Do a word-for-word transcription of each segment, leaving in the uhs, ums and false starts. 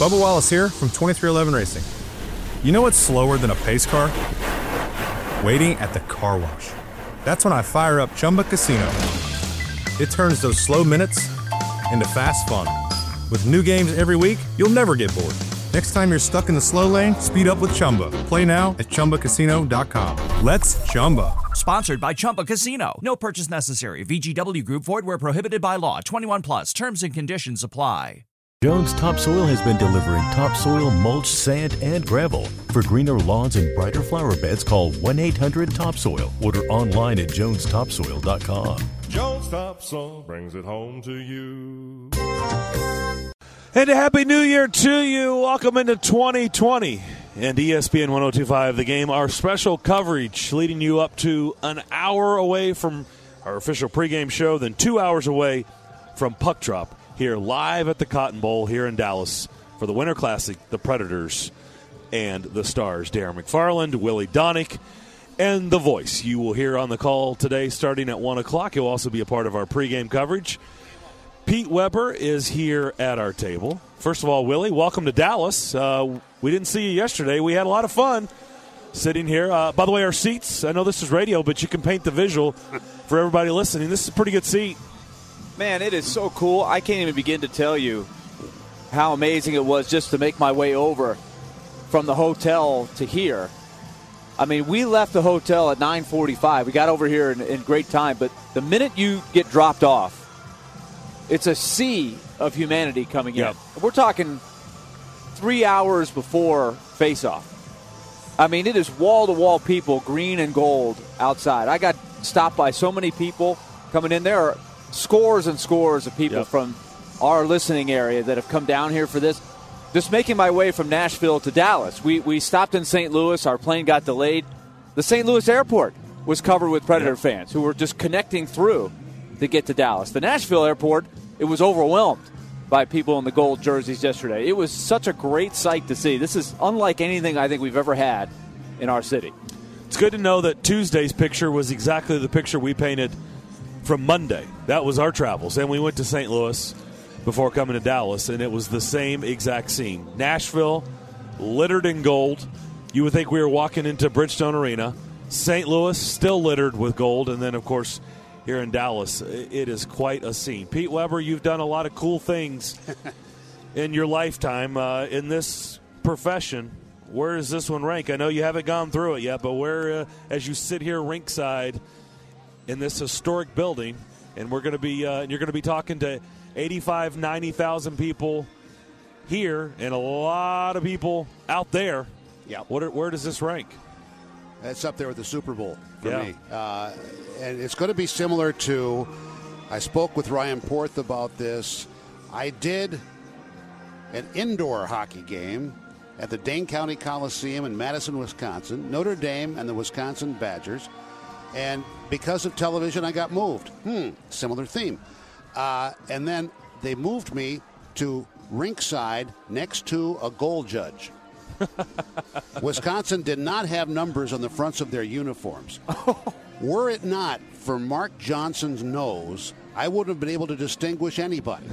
Bubba Wallace here from twenty-three eleven Racing. You know what's slower than a pace car? Waiting at the car wash. That's when I fire up Chumba Casino. It turns those slow minutes into fast fun. With new games every week, you'll never get bored. Next time you're stuck in the slow lane, speed up with Chumba. Play now at Chumba Casino dot com. Let's Chumba. Sponsored by Chumba Casino. No purchase necessary. V G W Group. Void where prohibited by law. twenty-one plus. Terms and conditions apply. Jones Topsoil has been delivering topsoil, mulch, sand, and gravel. For greener lawns and brighter flower beds, call one eight hundred topsoil. Order online at jones topsoil dot com. Jones Topsoil brings it home to you. And a Happy New Year to you. Welcome into twenty twenty. And E S P N ten twenty-five The Game, our special coverage leading you up to an hour away from our official pregame show, then two hours away from Puck Drop here live at the Cotton Bowl here in Dallas for the Winter Classic, the Predators and the Stars. Darren McFarland, Willie Donick, and the voice you will hear on the call today starting at one o'clock. He'll also be a part of our pregame coverage. Pete Weber is here at our table. First of all, Willie, welcome to Dallas. Uh, we didn't see you yesterday. We had a lot of fun sitting here. Uh, by the way, our seats, I know this is radio, but you can paint the visual for everybody listening. This is a pretty good seat. Man, it is so cool. I can't even begin to tell you how amazing it was just to make my way over from the hotel to here. I mean, we left the hotel at nine forty-five. We got over here in, in great time, but the minute you get dropped off, it's a sea of humanity coming yep. in. We're talking three hours before face-off. I mean, it is wall-to-wall people, green and gold, outside. I got stopped by so many people coming in. There are scores and scores of people yep. from our listening area that have come down here for this. Just making my way from Nashville to Dallas. We we stopped in Saint Louis. Our plane got delayed. The Saint Louis airport was covered with Predator yep. fans who were just connecting through to get to Dallas. The Nashville airport, it was overwhelmed by people in the gold jerseys yesterday. It was such a great sight to see. This is unlike anything I think we've ever had in our city. It's good to know that Tuesday's picture was exactly the picture we painted from Monday. That was our travels. And we went to Saint Louis before coming to Dallas, and it was the same exact scene. Nashville, littered in gold. You would think we were walking into Bridgestone Arena. Saint Louis, still littered with gold. And then, of course, here in Dallas, it is quite a scene. Pete Weber, you've done a lot of cool things in your lifetime uh, in this profession. Where does this one rank? I know you haven't gone through it yet, but where, uh, as you sit here rinkside in this historic building, and we're going to be uh, you're going to be talking to eighty-five, ninety thousand people here and a lot of people out there. Yeah. What, where does this rank? It's up there with the Super Bowl for yeah. me. Uh, and it's going to be similar to, I spoke with Ryan Porth about this. I did an indoor hockey game at the Dane County Coliseum in Madison, Wisconsin, Notre Dame and the Wisconsin Badgers. And because of television, I got moved. Hmm, similar theme. Uh, and then they moved me to rinkside next to a goal judge. Wisconsin did not have numbers on the fronts of their uniforms. Were it not for Mark Johnson's nose, I wouldn't have been able to distinguish anybody.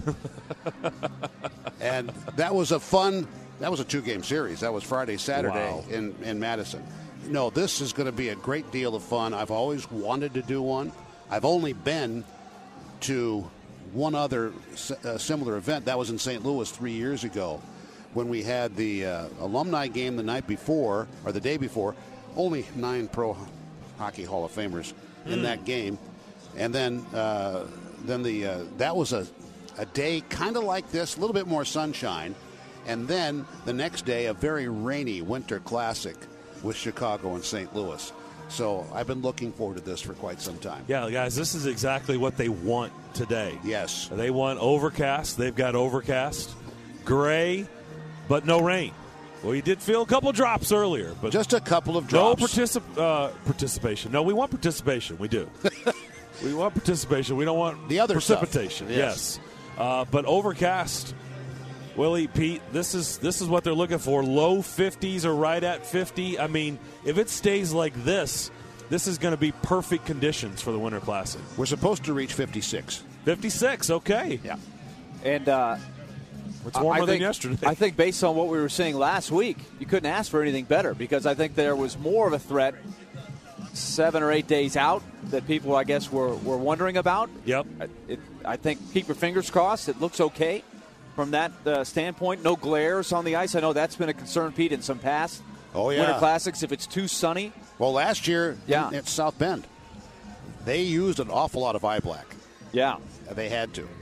And that was a fun, that was a two-game series. That was Friday, Saturday wow. in, in Madison. No, this is going to be a great deal of fun. I've always wanted to do one. I've only been to one other uh, similar event. That was in Saint Louis three years ago when we had the uh, alumni game the night before, or the day before. Only nine Pro Hockey Hall of Famers mm. in that game. And then uh, then the uh, that was a, a day kind of like this, a little bit more sunshine. And then the next day, a very rainy Winter Classic with Chicago and Saint Louis. So I've been looking forward to this for quite some time. Yeah, guys, this is exactly what they want today. Yes. They want overcast. They've got overcast, gray, but no rain. Well, you did feel a couple drops earlier. But just a couple of drops. No particip- uh, participation. No, we want participation. We do. We want participation. We don't want the other precipitation. Stuff. Yes. yes. Uh, but overcast. Willie, Pete, this is this is what they're looking for. Low fifties or right at fifty. I mean, if it stays like this, this is going to be perfect conditions for the Winter Classic. We're supposed to reach fifty-six. fifty-six, okay. Yeah. And uh, It's warmer I think, than yesterday. I think based on what we were seeing last week, you couldn't ask for anything better because I think there was more of a threat seven or eight days out that people, I guess, were, were wondering about. Yep. It, I think keep your fingers crossed. It looks okay from that uh, standpoint. No glares on the ice. I know that's been a concern, Pete, in some past Oh, yeah. Winter Classics. If it's too sunny. Well, last year Yeah. in, at South Bend, they used an awful lot of eye black. Yeah. They had to.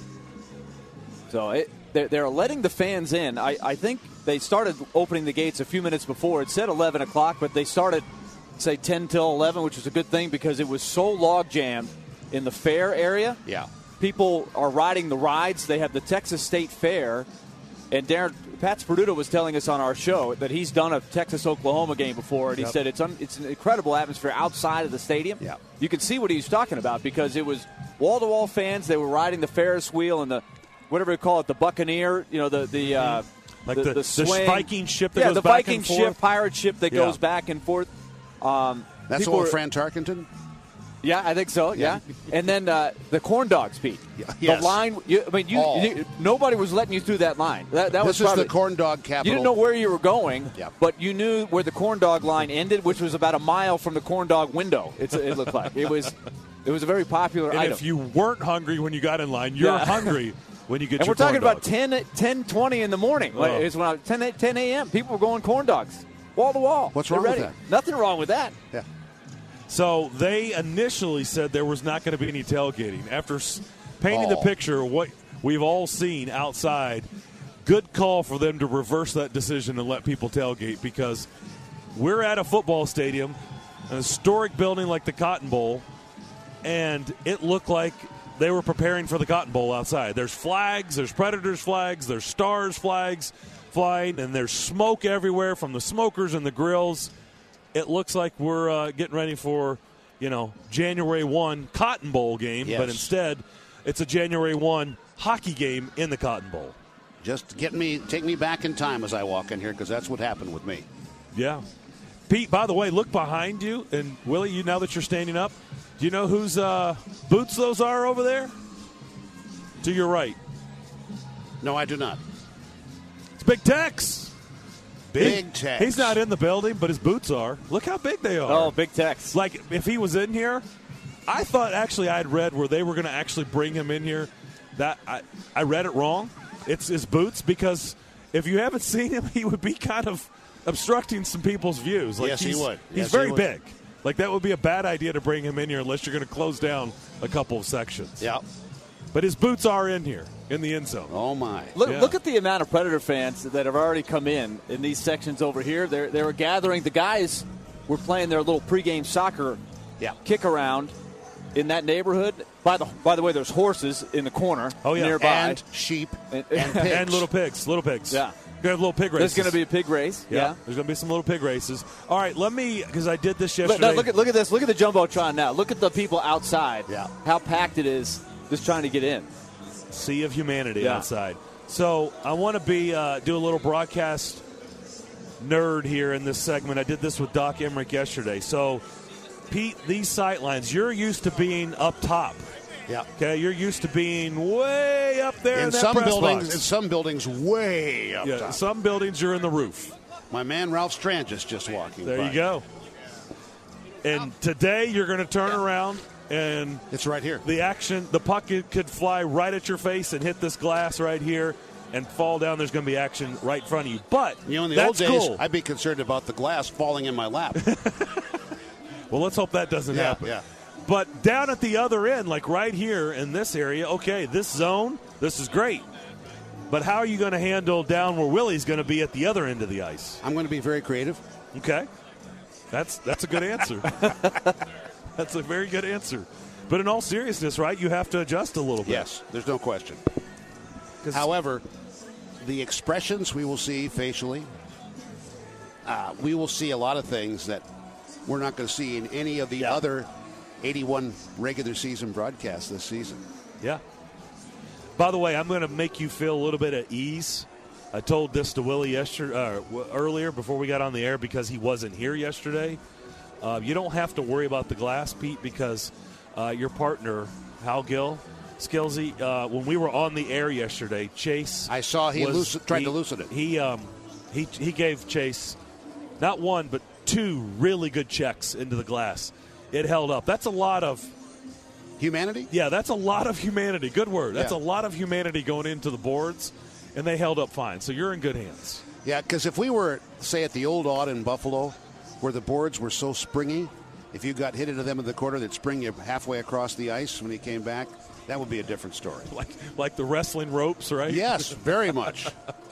So it, they're, they're letting the fans in. I, I think they started opening the gates a few minutes before. It said eleven o'clock, but they started, say, ten till eleven, which was a good thing because it was so log jammed in the fair area. Yeah. People are riding the rides. They have the Texas State Fair. And Darren, Pat Sperduto was telling us on our show that he's done a Texas-Oklahoma game before, and he Yep. said it's un, it's an incredible atmosphere outside of the stadium. Yeah. You can see what he was talking about because it was wall-to-wall fans. They were riding the Ferris wheel and the, whatever you call it, the Buccaneer, you know, the the uh, Like the, the- the, the swing. Viking ship that yeah, goes the back Viking and ship, forth. pirate ship that Yeah. goes back and forth. Um, That's the people one with were- Fran Tarkenton? Yeah, I think so. Yeah, and then uh, the corn dogs, Pete. Yeah, yes. The line. You, I mean, you, Oh. you. Nobody was letting you through that line. That, that This was is probably, the corn dog capital. You didn't know where you were going, Yep. but you knew where the corn dog line ended, which was about a mile from the corn dog window. It's, it looked like it was. It was a very popular And item. if you weren't hungry when you got in line, you're Yeah. hungry when you get and your we're talking corn about dog. ten, ten twenty in the morning. Like, Oh. it's when I, ten, ten a.m. People were going corn dogs, wall to wall. What's They're wrong with ready. that? Nothing wrong with that. Yeah. So they initially said there was not going to be any tailgating. After s- painting the Oh. picture of what we've all seen outside, good call for them to reverse that decision and let people tailgate because we're at a football stadium, an historic building like the Cotton Bowl, and it looked like they were preparing for the Cotton Bowl outside. There's flags, there's Predators flags, there's Stars flags flying, and there's smoke everywhere from the smokers and the grills. It looks like we're uh, getting ready for, you know, January first Cotton Bowl game, Yes. but instead it's a January first hockey game in the Cotton Bowl. Just get me, take me back in time as I walk in here because that's what happened with me. Yeah. Pete, by the way, look behind you. And, Willie, you now that you're standing up, do you know whose uh, boots those are over there? To your right. No, I do not. It's Big Tex. Big Tex. He's not in the building, but his boots are. Look how big they are. Oh, big Tex. Like, if he was in here, I thought actually I'd read where they were going to actually bring him in here. That I, I read it wrong. It's his boots because if you haven't seen him, he would be kind of obstructing some people's views. Like Yes, he he's, would. He's Yes, he very would. big. Like, that would be a bad idea to bring him in here unless you're going to close down a couple of sections. Yeah. But his boots are in here, in the end zone. Oh, my. Look, Yeah. look at the amount of Predator fans that have already come in in these sections over here. They're, they were gathering. The guys were playing their little pregame soccer Yeah. kick around in that neighborhood. By the by the way, there's horses in the corner Oh, yeah. nearby. And sheep And- and pigs. And little pigs. Little pigs. Yeah. Gonna have little pig races. There's going to be a pig race. Yeah. Yeah. There's going to be some little pig races. All right, let me, because I did this Look, yesterday. no, look at look at this. Look at the jumbotron now. Look at the people outside. Yeah. How packed it is. Just trying to get in. Sea of humanity Yeah. outside. So I want to be uh, do a little broadcast nerd here in this segment. I did this with Doc Emmerich yesterday. So, Pete, these sight lines, you're used to being up top. Yeah. Okay, you're used to being way up there in, In that some press buildings, box. in some buildings, way up yeah, top. some buildings you're in the roof. My man Ralph Strangis just walking There by. you go. And today you're going to turn around and It's right here. the action, the puck could fly right at your face and hit this glass right here and fall down. There's going to be action right in front of you. But You know, in the that's old days, cool. I'd be concerned about the glass falling in my lap. Well, let's hope that doesn't Yeah, happen. yeah. But down at the other end, like right here in this area, okay, this zone, this is great. But how are you going to handle down where Willie's going to be at the other end of the ice? I'm going to be very creative. Okay. That's that's a good answer. That's a very good answer. But in all seriousness, right, you have to adjust a little bit. Yes, there's no question. However, the expressions we will see facially, uh, we will see a lot of things that we're not going to see in any of the Yeah. other eighty-one regular season broadcasts this season. Yeah. By the way, I'm going to make you feel a little bit at ease. I told this to Willie yesterday, uh, w- earlier before we got on the air because he wasn't here yesterday. Uh, you don't have to worry about the glass, Pete, because uh, your partner, Hal Gill, Skillsy, uh, when we were on the air yesterday, Chase. I saw he was, loosen, tried he, to loosen it. He, um, he, he gave Chase not one, but two really good checks into the glass. It held up. That's a lot of humanity? Yeah, that's a lot of humanity. Good word. That's Yeah. a lot of humanity going into the boards, and they held up fine. So you're in good hands. Yeah, because if we were, say, at the old Aud in Buffalo, where the boards were so springy, if you got hit into them in the corner, they'd spring you halfway across the ice when you came back. That would be a different story. Like like the wrestling ropes, right? Yes, very much.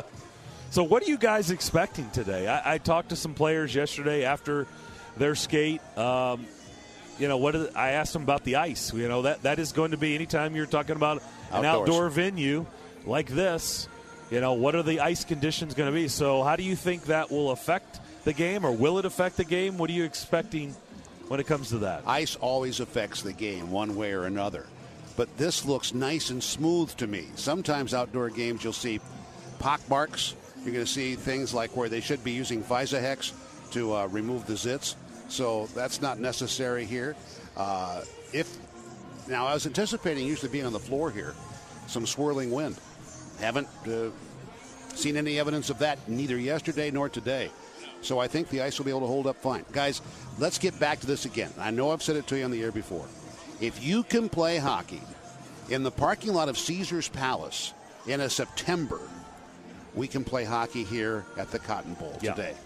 So what are you guys expecting today? I, I talked to some players yesterday after their skate. Um, you know, what is, I asked them about the ice. You know, that, that is going to be anytime you're talking about an Outdoors. outdoor venue like this, you know, what are the ice conditions going to be? So how do you think that will affect the game, or will it affect the game? What are you expecting when it comes to that? Ice always affects the game one way or another. But this looks nice and smooth to me. Sometimes outdoor games you'll see pock marks. You're going to see things like where they should be using Visahex to uh, remove the zits. So that's not necessary here. Uh, if Now, I was anticipating usually being on the floor here, some swirling wind. Haven't uh, seen any evidence of that, neither yesterday nor today. So I think the ice will be able to hold up fine. Guys, let's get back to this again. I know I've said it to you on the air before. If you can play hockey in the parking lot of Caesars Palace in a September, we can play hockey here at the Cotton Bowl Yeah. today.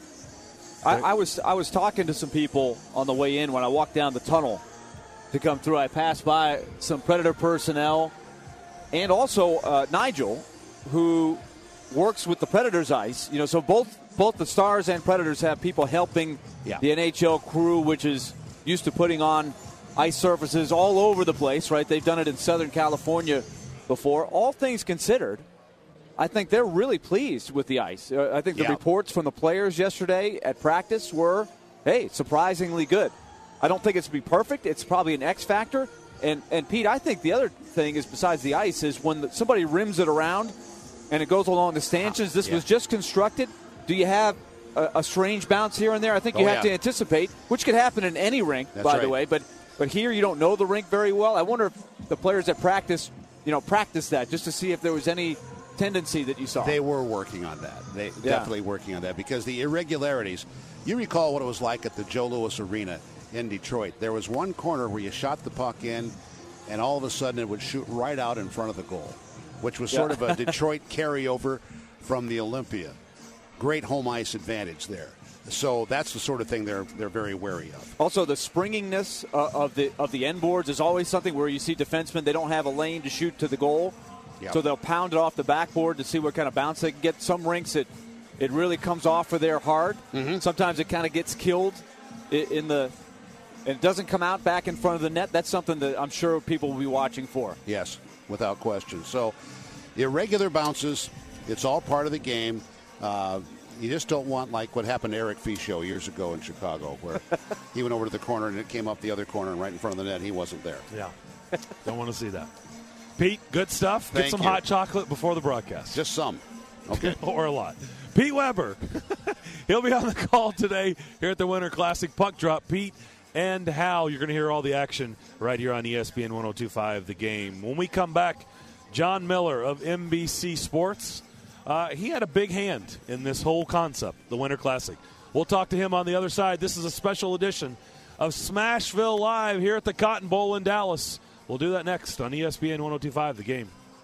I, I was I was talking to some people on the way in when I walked down the tunnel to come through. I passed by some Predator personnel and also uh, Nigel, who works with the Predators ice. You know, so both both the Stars and Predators have people helping Yeah. the N H L crew, which is used to putting on ice surfaces all over the place, right? They've done it in Southern California before. All things considered, I think they're really pleased with the ice. Uh, I think the Yeah. reports from the players yesterday at practice were, hey, surprisingly good. I don't think it's to be perfect. It's probably an X factor. And, and Pete, I think the other thing is, besides the ice, is when the, somebody rims it around and it goes along the stanchions. This Yeah. was just constructed. Do you have a, a strange bounce here and there? I think you Oh, have yeah. to anticipate, which could happen in any rink, That's by the right. way. But but here you don't know the rink very well. I wonder if the players at practice, you know, practice that just to see if there was any tendency that you saw. They were working on that. They Yeah. definitely working on that because the irregularities. You recall what it was like at the Joe Louis Arena in Detroit. There was one corner where you shot the puck in, and all of a sudden it would shoot right out in front of the goal, which was sort Yeah. of a Detroit carryover from the Olympia. Great home ice advantage there. So that's the sort of thing they're they're very wary of. Also, the springiness uh, of the of the end boards is always something where you see defensemen, they don't have a lane to shoot to the goal, Yeah. so they'll pound it off the backboard to see what kind of bounce they can get. Some rinks, it it really comes off for their hard. Mm-hmm. Sometimes it kind of gets killed i- in the and it doesn't come out back in front of the net. That's something that I'm sure people will be watching for. Yes, without question. So irregular bounces, it's all part of the game. Uh, you just don't want like what happened to Eric Fischel years ago in Chicago, where he went over to the corner and it came up the other corner and right in front of the net. He wasn't there. Yeah. Don't want to see that. Pete, good stuff. Get Thank some you. hot chocolate before the broadcast. Just some. Okay. Or a lot. Pete Weber. He'll be on the call today here at the Winter Classic Puck Drop. Pete and Hal, you're going to hear all the action right here on E S P N one oh two point five The Game. When we come back, John Miller of N B C Sports, uh, he had a big hand in this whole concept, the Winter Classic. We'll talk to him on the other side. This is a special edition of Smashville Live here at the Cotton Bowl in Dallas. We'll do that next on E S P N one oh two point five The Game.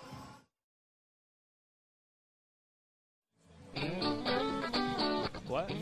What?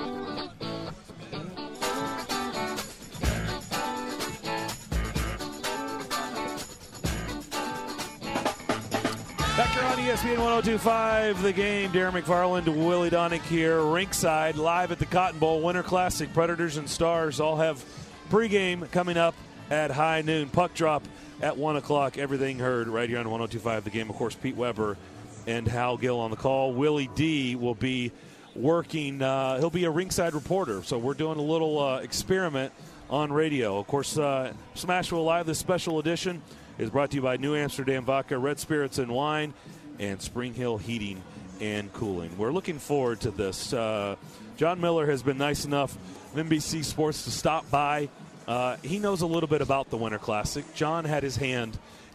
Back here on E S P N one oh two point five The Game. Darren McFarland, Willie Donick here, rinkside, live at the Cotton Bowl Winter Classic. Predators and Stars all have pregame coming up at high noon. Puck drop at one o'clock. Everything heard right here on one oh two point five The Game. Of course, Pete Weber and Hal Gill on the call. Willie D will be working. Uh, he'll be a ringside reporter. So we're doing a little uh, experiment on radio. Of course, uh, Smashville Live, this special edition, is brought to you by New Amsterdam Vodka, Red Spirits and Wine, and Spring Hill Heating and Cooling. We're looking forward to this. Uh, John Miller has been nice enough of N B C Sports to stop by. Uh, he knows a little bit about the Winter Classic. John had his hand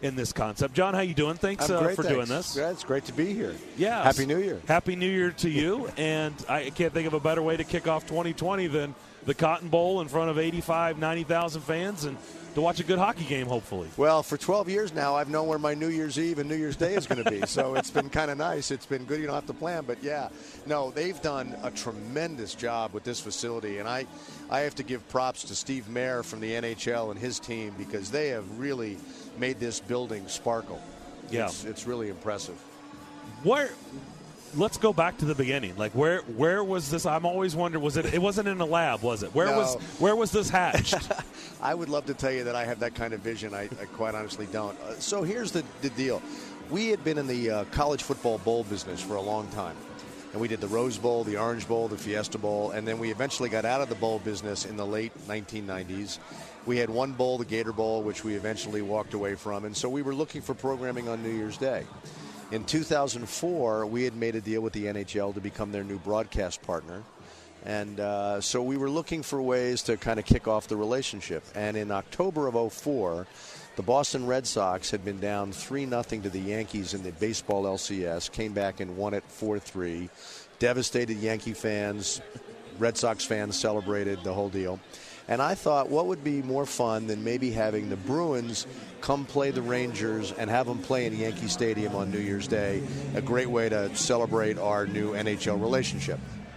in this concept. John, how you doing? Thanks I'm uh, great, for thanks. doing this. Yeah, it's great to be here. Yeah. Happy New Year. Happy New Year to you. And I can't think of a better way to kick off twenty twenty than the Cotton Bowl in front of eighty-five, ninety thousand fans and to watch a good hockey game, hopefully. Well, for twelve years now, I've known where my New Year's Eve and New Year's Day is going to be. So it's been kind of nice. It's been good. You don't have to plan. But, yeah, no, they've done a tremendous job with this facility. And I, I have to give props to Steve Mayer from the N H L and his team because they have really made this building sparkle. Yeah. It's, it's really impressive. Where let's go back to the beginning. Like where where was this? I'm always wondering, was it it wasn't in a lab, was it? Where No. was where was this hatched? I would love to tell you that I have that kind of vision. I, I quite honestly don't. Uh, so here's the, the deal. We had been in the uh, college football bowl business for a long time. And we did the Rose Bowl, the Orange Bowl, the Fiesta Bowl, and then we eventually got out of the bowl business in the late nineteen nineties. We had one bowl, the Gator Bowl, which we eventually walked away from. And so we were looking for programming on New Year's Day. In two thousand four, we had made a deal with the N H L to become their new broadcast partner. And uh, so we were looking for ways to kind of kick off the relationship. And in October of oh four, the Boston Red Sox had been down three nothing to the Yankees in the baseball L C S, came back and won it four three. Devastated Yankee fans, Red Sox fans celebrated the whole deal. And I thought, what would be more fun than maybe having the Bruins come play the Rangers and have them play in Yankee Stadium on New Year's Day, a great way to celebrate our new N H L relationship.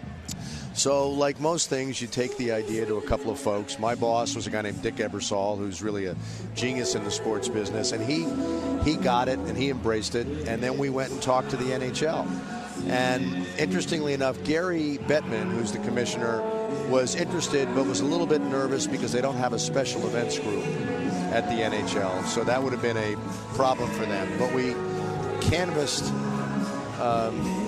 So like most things, you take the idea to a couple of folks. My boss was a guy named Dick Ebersol, who's really a genius in the sports business, and he he got it and he embraced it. And then we went and talked to the N H L. And interestingly enough, Gary Bettman, who's the commissioner, was interested but was a little bit nervous because they don't have a special events group at the N H L. So that would have been a problem for them. But we canvassed... Um,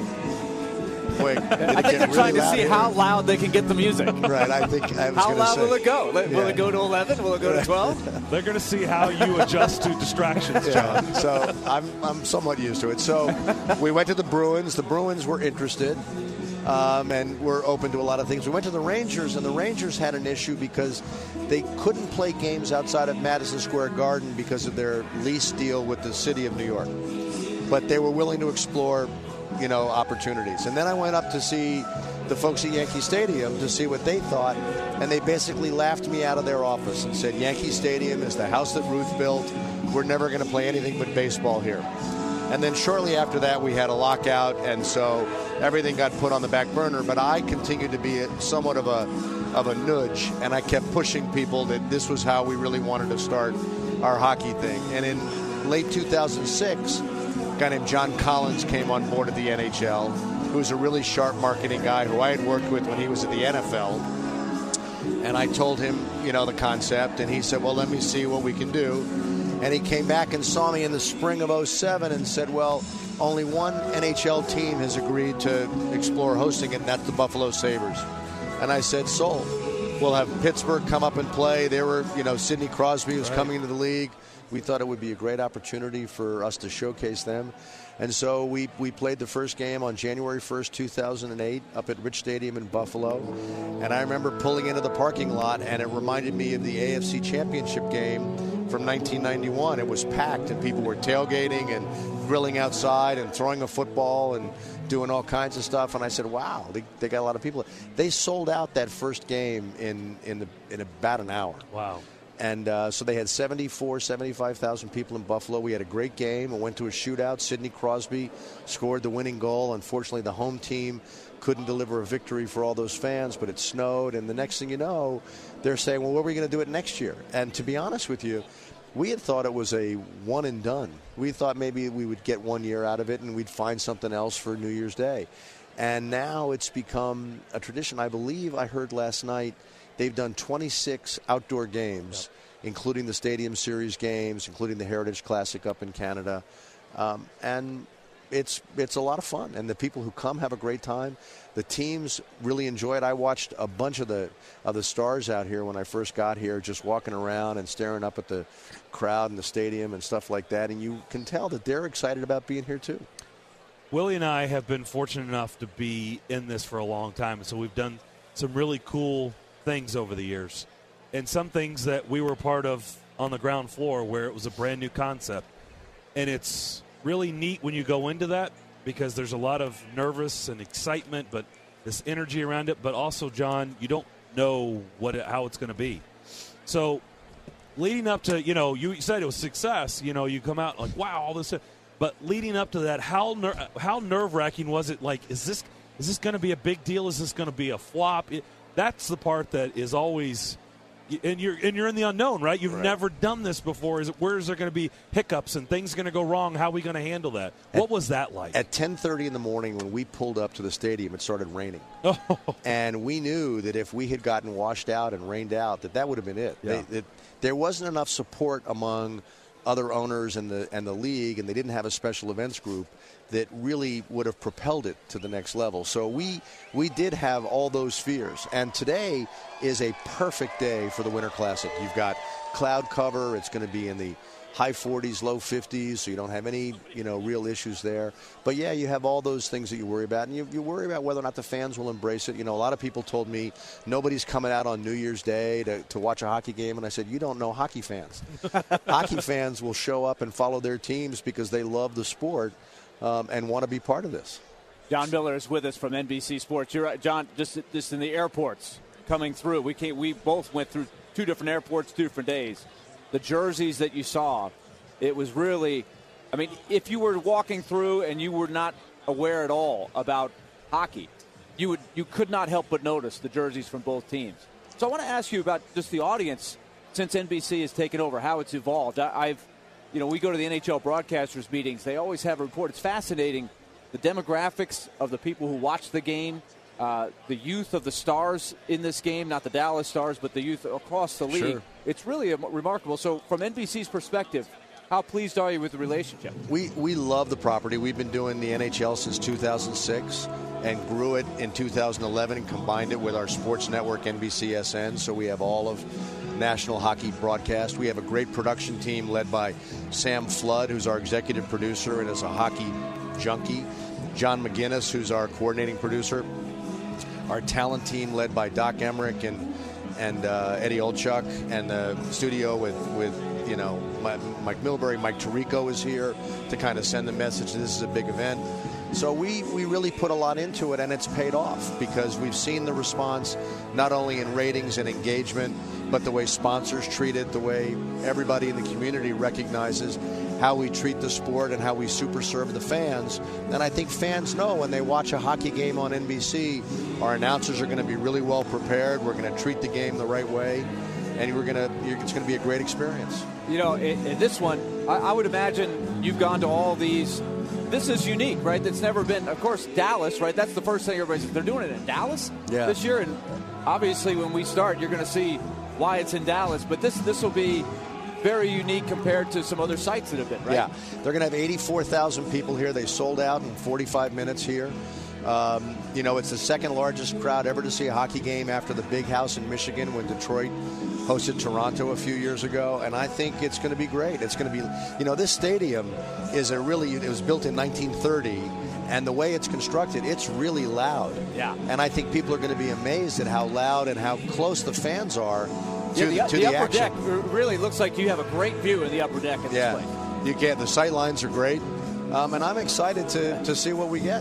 Boy, I think they're trying really to see here. how loud they can get the music. Right, I think I was How gonna loud say. will it go? Will Yeah. it go to eleven? Will it go to twelve? They're going to see how you adjust to distractions, John. Yeah, so I'm, I'm somewhat used to it. So we went to the Bruins. The Bruins were interested um, and were open to a lot of things. We went to the Rangers, and the Rangers had an issue because they couldn't play games outside of Madison Square Garden because of their lease deal with the city of New York. But they were willing to explore, you know, opportunities. And then I went up to see the folks at Yankee Stadium to see what they thought, and they basically laughed me out of their office and said, Yankee Stadium is the house that Ruth built. We're never going to play anything but baseball here. And then shortly after that, we had a lockout, and so everything got put on the back burner. But I continued to be a, somewhat of a of a nudge, and I kept pushing people that this was how we really wanted to start our hockey thing. And in late two thousand six, a guy named John Collins came on board at the N H L, who's a really sharp marketing guy who I had worked with when he was at the N F L. And I told him, you know, the concept, and he said, well, let me see what we can do. And he came back and saw me in the spring of oh seven and said, well, only one N H L team has agreed to explore hosting it, and that's the Buffalo Sabres. And I said, sold. We'll have Pittsburgh come up and play. They were, you know, Sidney Crosby was right. coming into the league. We thought it would be a great opportunity for us to showcase them. And so we, we played the first game on January first, two thousand eight, up at Rich Stadium in Buffalo. And I remember pulling into the parking lot, and it reminded me of the A F C Championship game from nineteen ninety-one. It was packed, and people were tailgating and grilling outside and throwing a football and doing all kinds of stuff. And I said, wow, they, they got a lot of people. They sold out that first game in, in, the, in about an hour. Wow. And uh, so they had seventy-four, seventy-five thousand people in Buffalo. We had a great game. It went to a shootout. Sidney Crosby scored the winning goal. Unfortunately, the home team couldn't deliver a victory for all those fans, but it snowed. And the next thing you know, they're saying, well, what are we going to do it next year? And to be honest with you, we had thought it was a one and done. We thought maybe we would get one year out of it and we'd find something else for New Year's Day. And now it's become a tradition. I believe I heard last night they've done twenty-six outdoor games, yep. including the Stadium Series games, including the Heritage Classic up in Canada. Um, and it's it's a lot of fun. And the people who come have a great time. The teams really enjoy it. I watched a bunch of the of the stars out here when I first got here, just walking around and staring up at the crowd in the stadium and stuff like that. And you can tell that they're excited about being here, too. Willie and I have been fortunate enough to be in this for a long time. So we've done some really cool things over the years, and some things that we were part of on the ground floor where it was a brand new concept. and it's really neat when you go into that because there's a lot of nervous and excitement, but this energy around it. But also, John, you don't know what it, how it's going to be. So leading up to, you know, you said it was success. You know, you come out like, wow, all this. But leading up to that, how ner- how nerve-wracking was it? Like, is this is this going to be a big deal? Is this going to be a flop? It, that's the part that is always, and you're and you're in the unknown, right? You've right. never done this before. Is it, where is there going to be hiccups and things going to go wrong? How are we going to handle that? At, what was that like? At ten thirty in the morning when we pulled up to the stadium, it started raining. Oh. And we knew that if we had gotten washed out and rained out, that that would have been it. Yeah. They, it there wasn't enough support among other owners and the and the league, and they didn't have a special events group that really would have propelled it to the next level. So we we did have all those fears. And today is a perfect day for the Winter Classic. You've got cloud cover. It's going to be in the high forties, low fifties, so you don't have any, you know, real issues there. But, yeah, you have all those things that you worry about, and you, you worry about whether or not the fans will embrace it. You know, a lot of people told me nobody's coming out on New Year's Day to, to watch a hockey game, and I said, you don't know hockey fans. Hockey fans will show up and follow their teams because they love the sport um, and want to be part of this. John Miller is with us from N B C Sports. You're right, John, just, just in the airports coming through. We can't, we both went through two different airports, two different days. The jerseys that you saw, it was really, I mean, if you were walking through and you were not aware at all about hockey, you would you could not help but notice the jerseys from both teams. So I want to ask you about just the audience since N B C has taken over, how it's evolved. I, I've, you know, we go to the N H L broadcasters meetings. They always have a report. It's fascinating, the demographics of the people who watch the game. Uh, the youth of the stars in this game, not the Dallas Stars, but the youth across the league. Sure. It's really a, remarkable. So from N B C's perspective, how pleased are you with the relationship? We we love the property. We've been doing the N H L since two thousand six and grew it in two thousand eleven and combined it with our sports network, N B C S N. So we have all of national hockey broadcast. We have a great production team led by Sam Flood, who's our executive producer and is a hockey junkie. John McGinnis, who's our coordinating producer. Our talent team led by Doc Emmerich and and uh, Eddie Olchuk, and the studio with, with you know, Mike Milbury. Mike Tirico is here to kind of send the message that this is a big event. So we, we really put a lot into it, and it's paid off because we've seen the response not only in ratings and engagement, but the way sponsors treat it, the way everybody in the community recognizes how we treat the sport and how we super serve the fans. And I think fans know when they watch a hockey game on N B C, our announcers are going to be really well prepared. We're going to treat the game the right way, and we're going to it's going to be a great experience. You know, in, in this one, I, I would imagine you've gone to all these. This is unique, right? That's never been, of course, Dallas, right? That's the first thing everybody says. They're doing it in Dallas yeah. this year, and obviously when we start, you're going to see why it's in Dallas. But this this will be very unique compared to some other sites that have been, right? Yeah, they're going to have eighty-four thousand people here. They sold out in forty-five minutes here. Um, you know, it's the second largest crowd ever to see a hockey game after the Big House in Michigan when Detroit hosted Toronto a few years ago. And I think it's going to be great. It's going to be, you know, this stadium is a really, it was built in nineteen thirty. And the way it's constructed, it's really loud. Yeah. And I think people are going to be amazed at how loud and how close the fans are to, yeah, the, to the, the upper action. deck really looks like you have a great view in the upper deck in yeah. this place. You can. The sight lines are great. Um, and I'm excited to, to see what we get.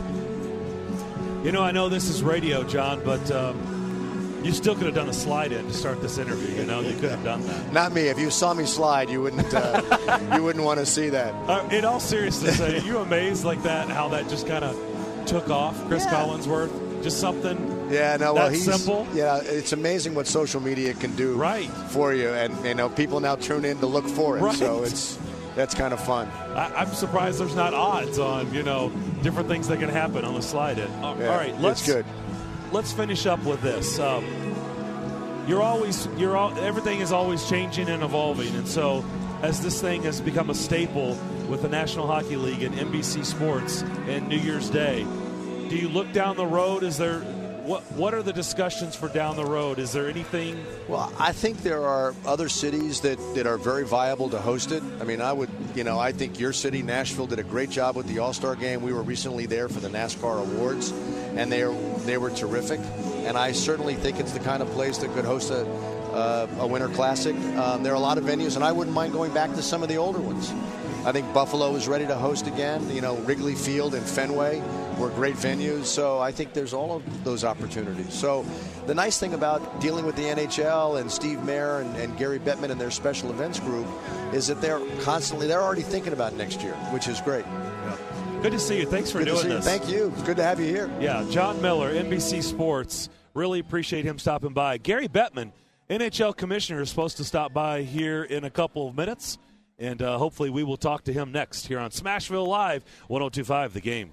You know, I know this is radio, John, but um, you still could have done a slide in to start this interview. You know, you could have done that. Not me. If you saw me slide, you wouldn't. Uh, you wouldn't want to see that. Uh, in all seriousness, are you amazed like that? How that just kind of took off, Chris yeah. Collinsworth? Just something. Yeah, no. Well, that's he's simple. Yeah, it's amazing what social media can do right. for you, and you know, people now tune in to look for it. Right. So it's. That's kind of fun. I, I'm surprised there's not odds on, you know, different things that can happen on the slide-in. Uh, yeah, all right, let's good. Let's finish up with this. Um, you're always, you're all, everything is always changing and evolving, and so as this thing has become a staple with the National Hockey League and N B C Sports and New Year's Day, do you look down the road? Is there What what are the discussions for down the road? Is there anything? Well, I think there are other cities that, that are very viable to host it. I mean, I would, you know, I think your city, Nashville, did a great job with the All-Star Game. We were recently there for the NASCAR Awards, and they they were terrific. And I certainly think it's the kind of place that could host a uh, a Winter Classic. Um, there are a lot of venues, and I wouldn't mind going back to some of the older ones. I think Buffalo is ready to host again. You know, Wrigley Field and Fenway were great venues. So I think there's all of those opportunities. So the nice thing about dealing with the N H L and Steve Mayer and, and Gary Bettman and their special events group is that they're constantly, they're already thinking about next year, which is great. Yeah. Good to see you. Thanks for Good doing to see this. You. Thank you. It's good to have you here. Yeah, John Miller, N B C Sports. Really appreciate him stopping by. Gary Bettman, N H L commissioner, is supposed to stop by here in a couple of minutes, and uh, hopefully we will talk to him next here on Smashville Live, one oh two point five The Game.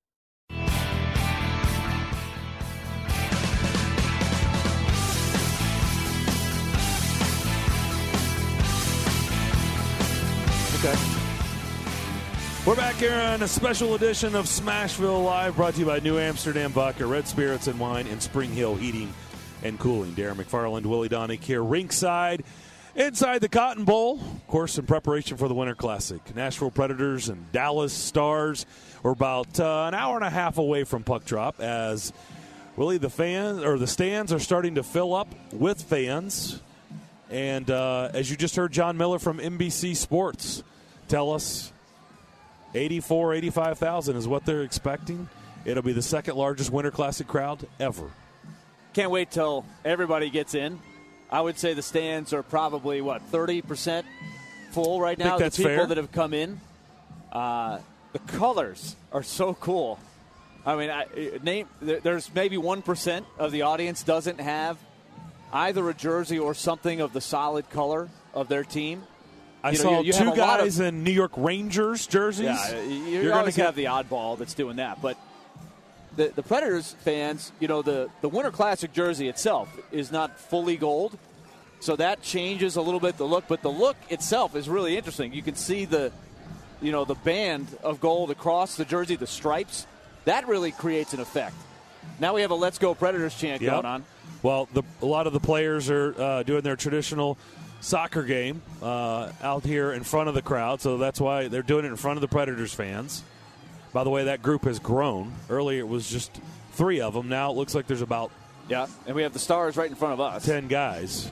Okay. We're back here on a special edition of Smashville Live, brought to you by New Amsterdam Vodka, Red Spirits and Wine, and Spring Hill Heating and Cooling. Darren McFarland, Willie Donick here ringside inside the Cotton Bowl, of course, in preparation for the Winter Classic. Nashville Predators and Dallas Stars are about uh, an hour and a half away from puck drop as Willie, the fans or the stands are starting to fill up with fans. And uh, as you just heard John Miller from N B C Sports tell us, eighty-four, eighty-five thousand is what they're expecting. It'll be the second largest Winter Classic crowd ever. Can't wait till everybody gets in. I would say the stands are probably, what, thirty percent full right now? I think that's the people fair. that have come in. Uh, the colors are so cool. I mean, I, name there's maybe one percent of the audience doesn't have either a jersey or something of the solid color of their team. I you know, saw you, you two guys of, in New York Rangers jerseys. Yeah, you You're always get... have the oddball that's doing that. But the, the Predators fans, you know, the, the Winter Classic jersey itself is not fully gold. So that changes a little bit the look. But the look itself is really interesting. You can see the, you know, the band of gold across the jersey, the stripes. That really creates an effect. Now we have a Let's Go Predators chant yep. going on. Well, the, a lot of the players are uh, doing their traditional soccer game uh, out here in front of the crowd, so that's why they're doing it in front of the Predators fans. By the way, that group has grown. Earlier it was just three of them. Now it looks like there's about yeah, and we have the Stars right in front of us. ten guys.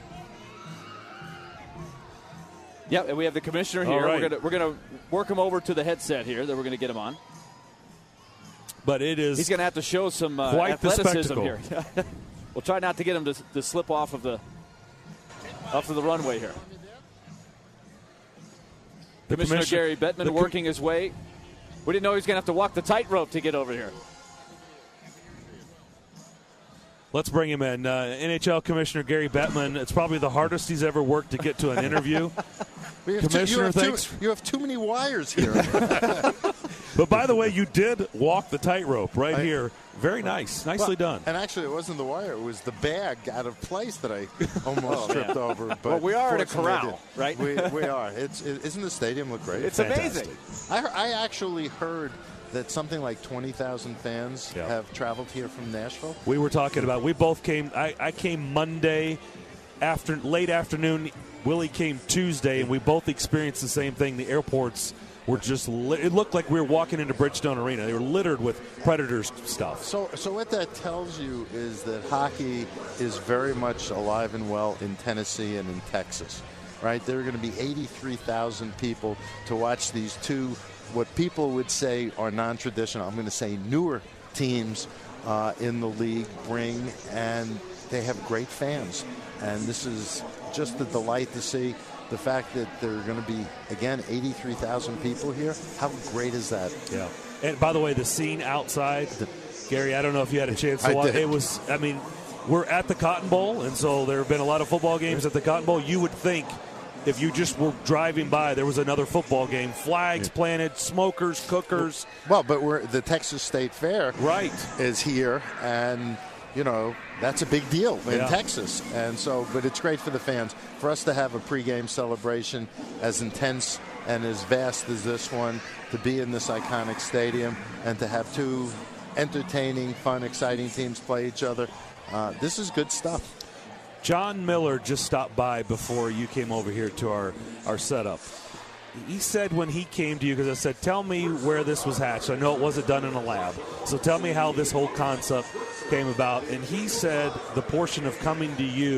Yep, and we have the commissioner here. Right. We're gonna we're gonna work him over to the headset here. That we're gonna get him on. But it is he's gonna have to show some uh, quite athleticism the here. We'll try not to get him to, to slip off of the off of the runway here. The Commissioner, commissioner Gary Bettman com- working his way. We didn't know he was going to have to walk the tightrope to get over here. Let's bring him in. Uh, N H L Commissioner Gary Bettman. It's probably the hardest he's ever worked to get to an interview. We have Commissioner, too, you, have thanks. too, you have too many wires here. But by the way, you did walk the tightrope right I, here. Very nice. Nicely well, done. And actually, it wasn't the wire. It was the bag out of place that I almost oh, tripped man. over. But well, we are in a corral, right? we, we are. It's, it, isn't the stadium look great? It's Fantastic. amazing. I, I actually heard that something like twenty thousand fans yeah. have traveled here from Nashville. We were talking about, we both came, I, I came Monday, after late afternoon. Willie came Tuesday, and we both experienced the same thing. The airports were just, li- it looked like we were walking into Bridgestone Arena. They were littered with Predators stuff. So, so what that tells you is that hockey is very much alive and well in Tennessee and in Texas, right? There are going to be eighty-three thousand people to watch these two, what people would say are non-traditional, I'm going to say newer teams uh, in the league bring, and they have great fans. And this is just a delight to see. The fact that there are going to be, again, eighty-three thousand people here, how great is that? Yeah. And by the way, the scene outside, Gary, I don't know if you had a chance to I watch. did. It was, I mean, we're at the Cotton Bowl, and so there have been a lot of football games at the Cotton Bowl. You would think if you just were driving by, there was another football game. Flags yeah. planted, smokers, cookers. Well, but we're the Texas State Fair right. is here, and, you know, that's a big deal in yeah. Texas. And so, but it's great for the fans. For us to have a pregame celebration as intense and as vast as this one, to be in this iconic stadium, and to have two entertaining, fun, exciting teams play each other, uh, this is good stuff. John Miller just stopped by before you came over here to our, our setup. He said when he came to you, because I said, tell me where this was hatched. I know it wasn't done in a lab. So tell me how this whole concept came about. And he said the portion of coming to you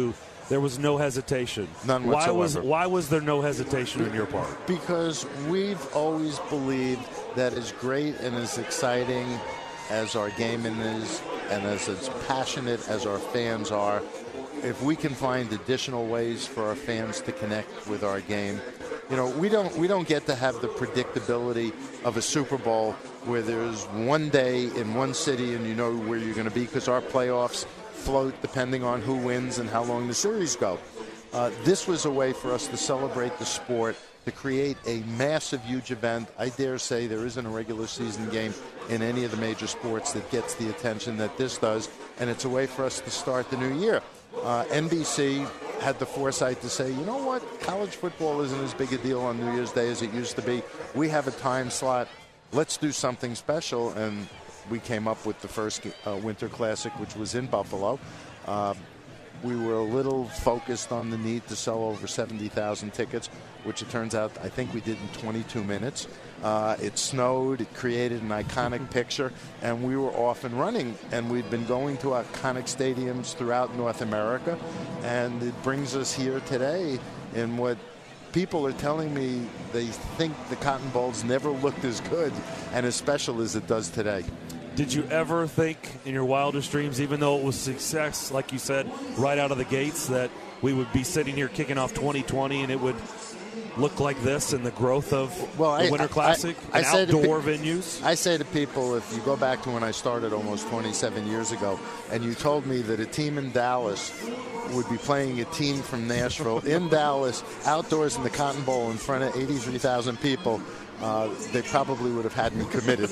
there was no hesitation. None why whatsoever. was why was there no hesitation on your part? Because we've always believed that as great and as exciting as our game is, and as as passionate as our fans are, if we can find additional ways for our fans to connect with our game, you know, we don't we don't get to have the predictability of a Super Bowl where there's one day in one city and you know where you're going to be, because our playoffs float depending on who wins and how long the series go. Uh, this was a way for us to celebrate the sport, to create a massive, huge event. I dare say there isn't a regular season game in any of the major sports that gets the attention that this does, and it's a way for us to start the new year. Uh, N B C had the foresight to say, you know what, college football isn't as big a deal on New Year's Day as it used to be. We have a time slot. Let's do something special, and we came up with the first uh, Winter Classic, which was in Buffalo. Uh, we were a little focused on the need to sell over seventy thousand tickets, which it turns out I think we did in twenty-two minutes. Uh, it snowed, it created an iconic picture, and we were off and running. And we've been going to iconic stadiums throughout North America, and it brings us here today in what people are telling me they think the Cotton Bowl's never looked as good and as special as it does today. Did you ever think in your wildest dreams, even though it was success, like you said, right out of the gates, that we would be sitting here kicking off twenty twenty and it would look like this and the growth of well, the I, Winter Classic I, I, and I outdoor pe- venues? I say to people, if you go back to when I started almost twenty-seven years ago, and you told me that a team in Dallas would be playing a team from Nashville in Dallas, outdoors in the Cotton Bowl in front of eighty-three thousand people, uh, they probably would have had me committed.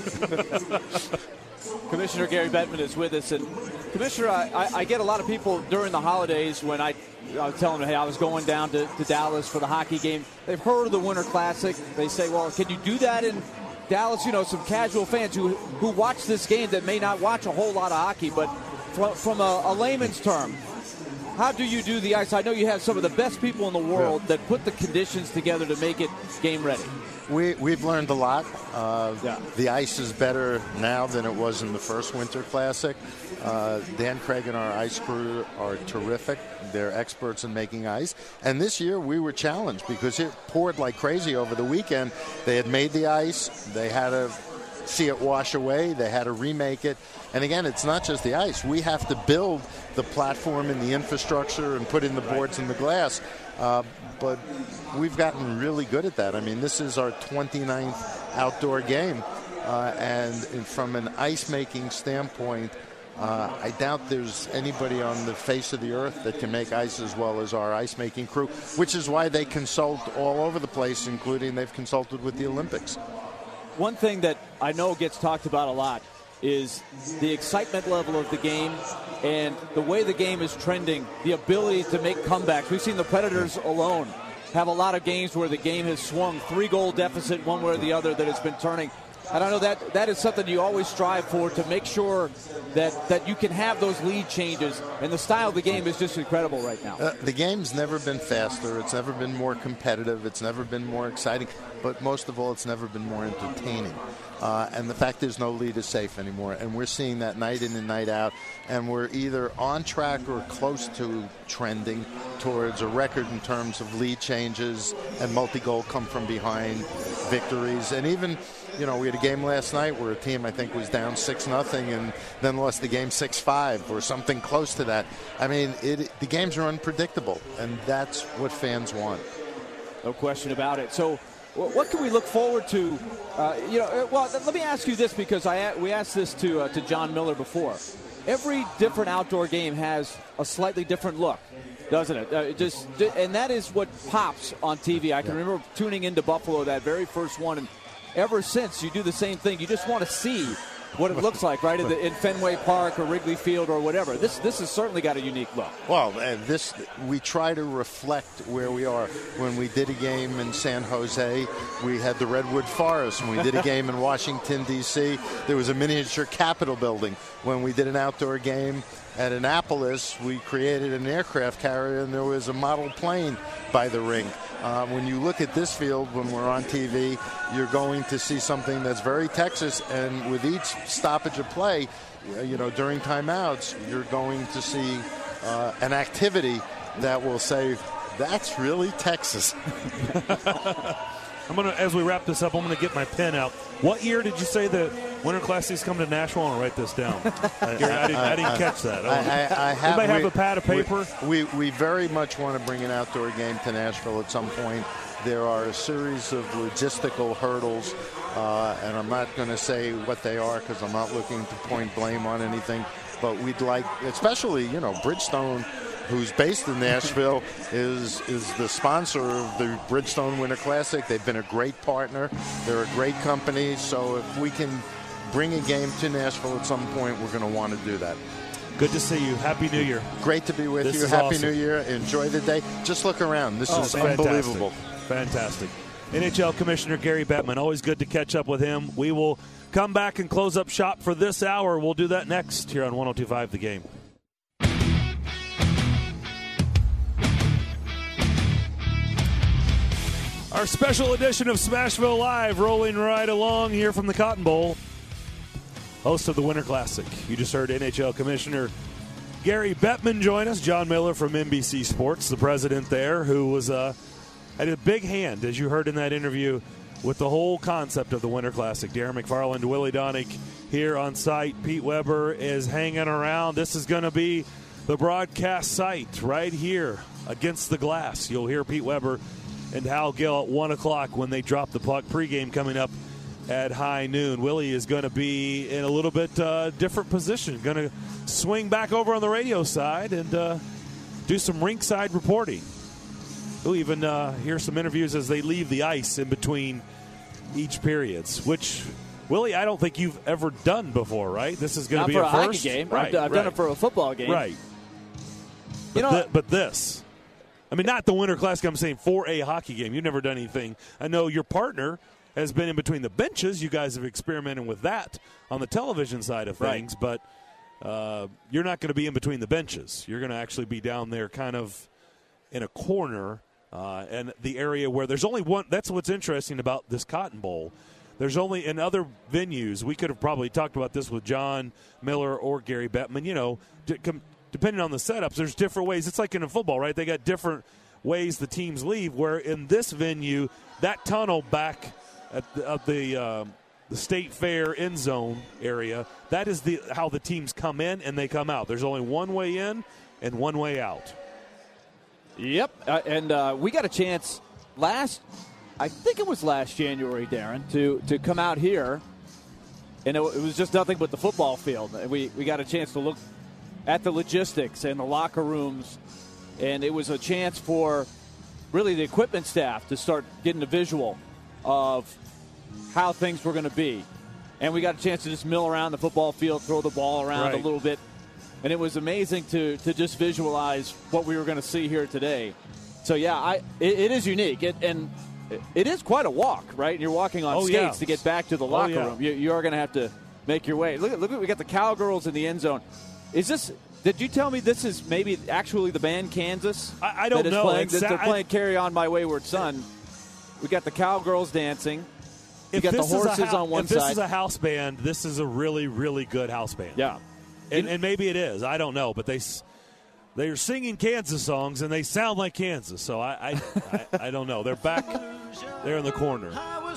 Commissioner Gary Bettman is with us. And Commissioner, I, I, I get a lot of people during the holidays when I, I was telling them, hey, I was going down to, to Dallas for the hockey game. They've heard of the Winter Classic. They say, well, can you do that in Dallas? You know, some casual fans who, who watch this game that may not watch a whole lot of hockey, but from, from a, a layman's term, how do you do the ice? I know you have some of the best people in the world yeah. that put the conditions together to make it game ready. We, we've learned a lot. Uh, yeah. The ice is better now than it was in the first Winter Classic. Uh, Dan Craig and our ice crew are terrific. They're experts in making ice. And this year we were challenged because it poured like crazy over the weekend. They had made the ice. They had to see it wash away. They had to remake it. And again, it's not just the ice. We have to build the platform and the infrastructure and put in the boards and the glass. Uh, but we've gotten really good at that. I mean, this is our twenty-ninth outdoor game. Uh, and from an ice-making standpoint, uh, I doubt there's anybody on the face of the earth that can make ice as well as our ice-making crew, which is why they consult all over the place, including they've consulted with the Olympics. One thing that I know gets talked about a lot is the excitement level of the game and the way the game is trending, the ability to make comebacks. We've seen the Predators alone have a lot of games where the game has swung three-goal deficit one way or the other that has been turning. And I know that that is something you always strive for, to make sure that, that you can have those lead changes. And the style of the game is just incredible right now. Uh, the game's never been faster. It's never been more competitive. It's never been more exciting. But most of all, it's never been more entertaining. Uh, and the fact is no lead is safe anymore. And we're seeing that night in and night out. And we're either on track or close to trending towards a record in terms of lead changes and multi-goal come from behind victories. And even, you know, we had a game last night where a team, I think, was down six nothing and then lost the game six five or something close to that. I mean, it, the games are unpredictable, and that's what fans want. No question about it. So what can we look forward to? Uh, you know, well, let me ask you this, because I we asked this to uh, to John Miller before. Every different outdoor game has a slightly different look, doesn't it? Uh, it just, and that is what pops on T V. I can remember tuning into Buffalo, that very first one, and ever since you do the same thing. You just want to see what it looks like, right, in, the, in Fenway Park or Wrigley Field or whatever. This this has certainly got a unique look. Well, uh, this we try to reflect where we are. When we did a game in San Jose, we had the Redwood Forest. When we did a game in Washington, D C, there was a miniature Capitol building. When we did an outdoor game at Annapolis, we created an aircraft carrier, and there was a model plane by the rink. Uh, when you look at this field, when we're on T V, you're going to see something that's very Texas, and with each stoppage of play, you know, during timeouts, you're going to see uh, an activity that will say, that's really Texas. I'm gonna, as we wrap this up, I'm gonna get my pen out. What year did you say the Winter Classics come to Nashville? I'll write this down. Gary, I didn't, I didn't catch that. I, I, I have, Anybody have we, a pad of paper? We, we we very much want to bring an outdoor game to Nashville at some point. There are a series of logistical hurdles, uh, and I'm not going to say what they are because I'm not looking to point blame on anything. But we'd like, especially, you know, Bridgestone, who's based in Nashville, is is the sponsor of the Bridgestone Winter Classic. They've been a great partner. They're a great company. So if we can bring a game to Nashville at some point, we're going to want to do that. Good to see you. Happy New Year. Great to be with this you. Happy awesome. New Year. Enjoy the day. Just look around. This oh, is fantastic. unbelievable. Fantastic. N H L Commissioner Gary Bettman. Always good to catch up with him. We will come back and close up shop for this hour. We'll do that next here on one oh two point five The Game. Our special edition of Smashville Live rolling right along here from the Cotton Bowl. Host of the Winter Classic. You just heard N H L Commissioner Gary Bettman join us. John Miller from N B C Sports, the president there, who was uh, had a big hand, as you heard in that interview, with the whole concept of the Winter Classic. Darren McFarland, Willie Donick here on site. Pete Weber is hanging around. This is going to be the broadcast site right here against the glass. You'll hear Pete Weber and Hal Gill at one o'clock when they drop the puck. Pregame coming up at high noon. Willie is going to be in a little bit uh, different position. Going to swing back over on the radio side and uh, do some rinkside reporting. We'll even uh, hear some interviews as they leave the ice in between each periods, which, Willie, I don't think you've ever done before, right? This is going to be for a, a first. hockey game. Right, I've, I've right. done it for a football game. Right. But, you know, th- but this. I mean, not the Winter Classic, I'm saying for a hockey game. You've never done anything. I know your partner has been in between the benches. You guys have experimented with that on the television side of things, right. but uh, you're not going to be in between the benches. You're going to actually be down there kind of in a corner uh, and the area where there's only one. That's what's interesting about this Cotton Bowl. There's only in other venues, we could have probably talked about this with John Miller or Gary Bettman, you know, to com- depending on the setups, there's different ways. It's like in a football, right? They got different ways the teams leave, where in this venue, that tunnel back at the, at the, um, the State Fair end zone area, that is the how the teams come in and they come out. There's only one way in and one way out. Yep, uh, and uh, we got a chance last, I think it was last January, Darren, to, to come out here, and it, it was just nothing but the football field. We, we got a chance to look at the logistics and the locker rooms, and it was a chance for really the equipment staff to start getting a visual of how things were going to be. And we got a chance to just mill around the football field, throw the ball around right. a little bit. And it was amazing to, to just visualize what we were going to see here today. So, yeah, I it, it is unique. It, and it is quite a walk, right? And you're walking on oh, skates yeah. to get back to the locker oh, yeah. room. You, you are going to have to make your way. Look at, look at we got the Cowgirls in the end zone. Is this – did you tell me this is maybe actually the band Kansas? I, I don't that is know. Playing, that Exa- they're playing Carry On My Wayward Son. We got the Cowgirls dancing. You If got the this is a horses hou- on one if this side. is a house band, this is a really, really good house band. Yeah. And, and maybe it is. I don't know. But they they're singing Kansas songs, and they sound like Kansas. So I I, I, I don't know. They're back there in the corner.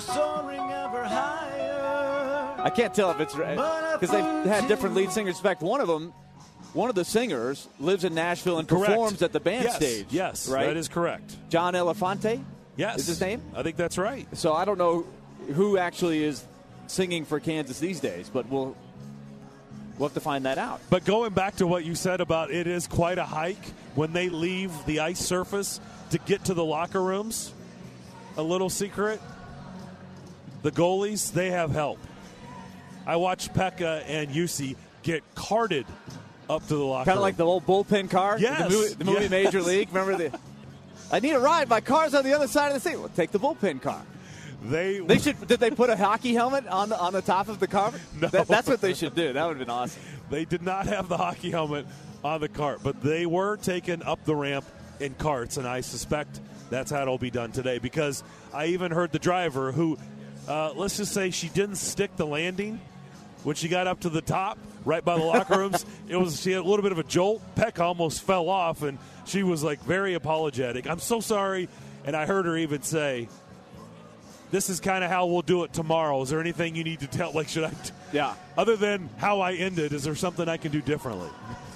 I can't tell if it's because they've had different lead singers. In fact, one of them, one of the singers, lives in Nashville and Correct. performs at the band yes. stage. Yes, right? that is correct. John Elefante? Yes. Is his name? I think that's right. So I don't know who actually is singing for Kansas these days, but we'll we'll have to find that out. But going back to what you said about it is quite a hike when they leave the ice surface to get to the locker rooms. A little secret, the goalies, they have help. I watched Pekka and Jussi get carted up to the locker Kind of room. like the old bullpen car? Yes. The movie, the movie Yes. Major League. Remember the I need a ride. My car's on the other side of the seat. Well, take the bullpen car. They, They should. Did they put a hockey helmet on the on the top of the car? No. That, that's what they should do. That would have been awesome. They did not have the hockey helmet on the cart, but they were taken up the ramp in carts, and I suspect that's how it'll be done today, because I even heard the driver who, uh, let's just say she didn't stick the landing when she got up to the top. right by the locker rooms. It was she had a little bit of a jolt. Peck almost fell off, and she was like very apologetic. I'm so sorry, and I heard her even say, "This is kind of how we'll do it tomorrow. Is there anything you need to tell? Like, should I? T- yeah. Other than how I ended, is there something I can do differently?"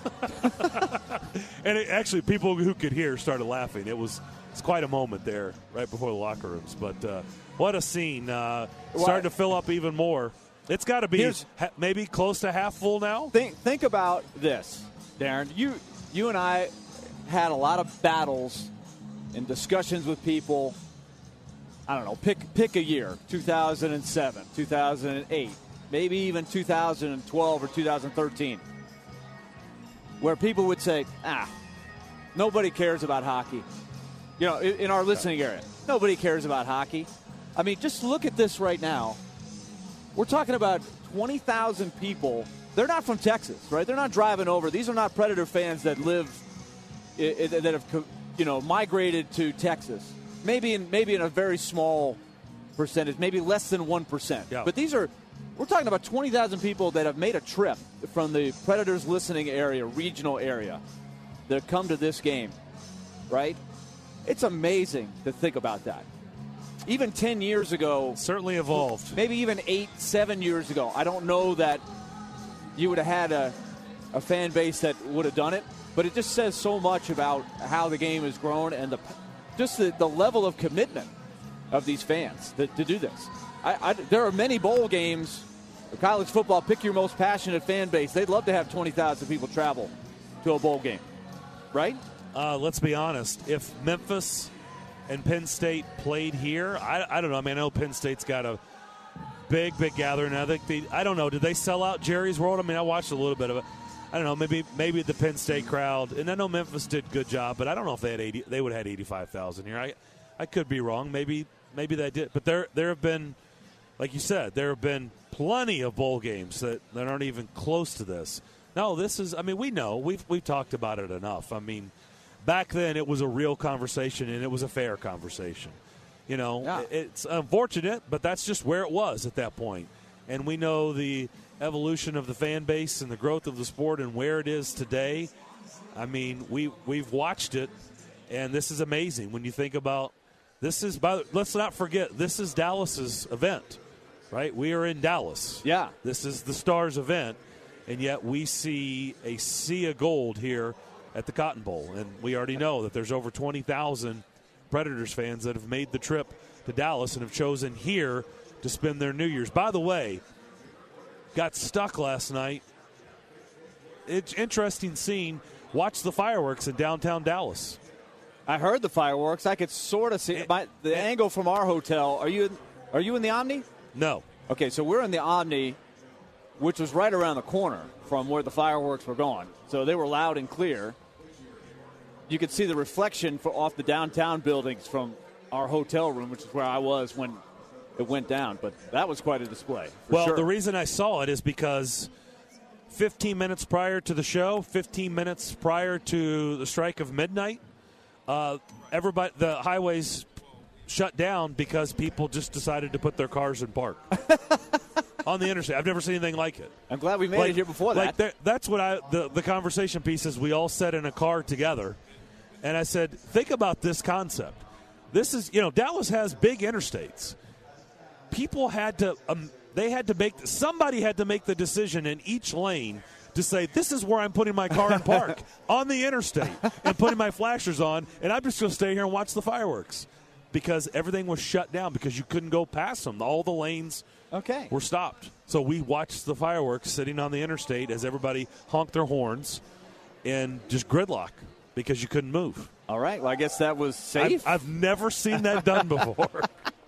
And it, actually, people who could hear started laughing. It was it's quite a moment there, right before the locker rooms. But uh, what a scene! Uh, starting to fill up even more. It's got to be ha- maybe close to half full now. Think think about this, Darren. You you and I had a lot of battles and discussions with people. I don't know. Pick pick a year: two thousand seven, two thousand eight, maybe even two thousand twelve or two thousand thirteen, where people would say, "Ah, nobody cares about hockey." You know, in, in our listening area, nobody cares about hockey. I mean, just look at this right now. We're talking about twenty thousand people. They're not from Texas, right? They're not driving over. These are not Predator fans that live, that have, you know, migrated to Texas. Maybe in maybe in a very small percentage, maybe less than one percent. Yeah. But these are, we're talking about twenty thousand people that have made a trip from the Predators listening area, regional area, that have come to this game, right? It's amazing to think about that. Even ten years ago. Certainly evolved. Maybe even eight, seven years ago. I don't know that you would have had a, a fan base that would have done it, but it just says so much about how the game has grown and the just the, the level of commitment of these fans to, to do this. I, I, there are many bowl games, college football, pick your most passionate fan base. They'd love to have twenty thousand people travel to a bowl game, right? Uh, let's be honest. If Memphis and Penn State played here, I, I don't know. I mean, I know Penn State's got a big, big gathering. I think they, I don't know. Did they sell out Jerry's World? I mean, I watched a little bit of it. I don't know. Maybe, maybe the Penn State crowd, and I know Memphis did a good job, but I don't know if they had eighty. They would have had eighty-five thousand here. I, I could be wrong. Maybe, maybe they did. But there, there have been, like you said, there have been plenty of bowl games that, that aren't even close to this. No, this is. I mean, we know we've we've talked about it enough. I mean. Back then, it was a real conversation, and it was a fair conversation. You know, yeah. It's unfortunate, but that's just where it was at that point. And we know the evolution of the fan base and the growth of the sport and where it is today. I mean, we, we've watched it, and this is amazing when you think about this is, by, let's not forget, this is Dallas's event, right? We are in Dallas. Yeah. This is the Stars event, and yet we see a sea of gold here at the Cotton Bowl. And we already know that there's over twenty thousand Predators fans that have made the trip to Dallas and have chosen here to spend their New Year's. By the way, got stuck last night. It's interesting scene. Watch the fireworks in downtown Dallas. I heard the fireworks. I could sort of see and, my, the and, angle from our hotel. Are you, are you in the Omni? No. Okay, so we're in the Omni, which was right around the corner from where the fireworks were going. So they were loud and clear. You could see the reflection for off the downtown buildings from our hotel room, which is where I was when it went down. But that was quite a display. Well, sure. The reason I saw it is because fifteen minutes prior to the show, fifteen minutes prior to the strike of midnight, uh, everybody, the highways shut down because people just decided to put their cars in park. On the interstate. I've never seen anything like it. I'm glad we made like, it here before like that. That's what I, the, the conversation piece is we all sat in a car together. And I said, think about this concept. This is, you know, Dallas has big interstates. People had to, um, they had to make, somebody had to make the decision in each lane to say, this is where I'm putting my car in park on the interstate and putting my flashers on, and I'm just going to stay here and watch the fireworks. Because everything was shut down because you couldn't go past them. All the lanes okay. were stopped. So we watched the fireworks sitting on the interstate as everybody honked their horns and just gridlock because you couldn't move. All right. Well, I guess that was safe. I've, I've never seen that done before.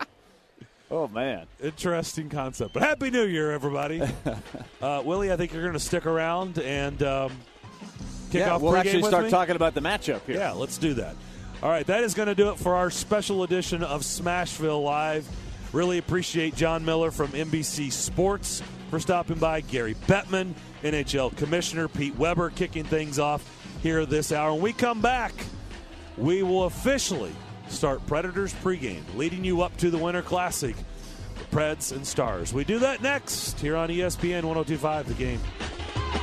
Oh, man. Interesting concept. But Happy New Year, everybody. uh, Willie, I think you're going to stick around and um, kick yeah, off we'll pregame actually with start me? talking about the matchup here. Yeah, let's do that. All right, that is going to do it for our special edition of Smashville Live. Really appreciate John Miller from N B C Sports for stopping by. Gary Bettman, N H L Commissioner. Pete Weber kicking things off here this hour. When we come back, we will officially start Predators pregame, leading you up to the Winter Classic, the Preds and Stars. We do that next here on E S P N one oh two point five The Game.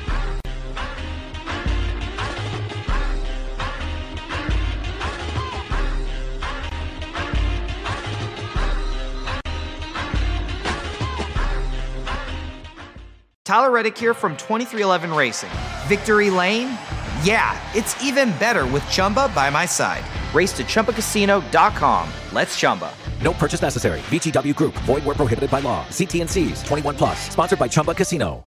Tyler Reddick here from twenty-three eleven Racing. Victory Lane? Yeah, it's even better with Chumba by my side. Race to Chumba Casino dot com. Let's Chumba. No purchase necessary. V G W Group. Void where prohibited by law. See T and C's. twenty-one plus. Sponsored by Chumba Casino.